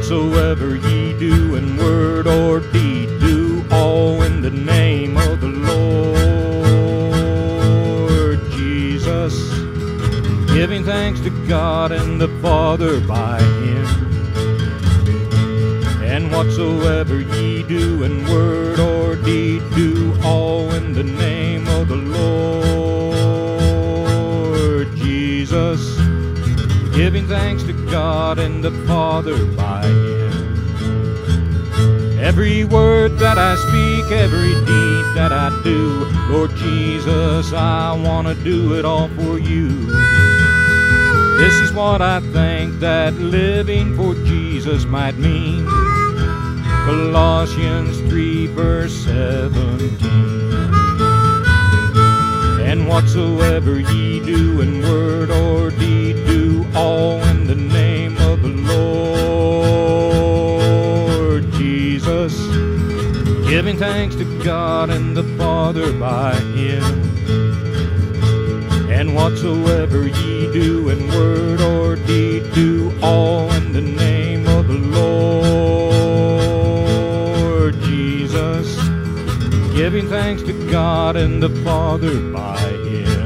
whatsoever ye do in word or deed, do all in the name of the Lord Jesus, giving thanks to God and the Father by him. And whatsoever ye do in word or deed, do all in the name of the Lord Jesus, giving thanks to God and the Father by him. Every word that I speak, every deed that I do, Lord Jesus, I want to do it all for you. This is what I think that living for Jesus might mean. Colossians 3 verse 17. And whatsoever ye do in word or deed, do all in the name of the Lord Jesus, giving thanks to God and the Father by him. And whatsoever ye do in word or deed, do all in the name of the Lord Jesus, giving thanks to God and the Father by him.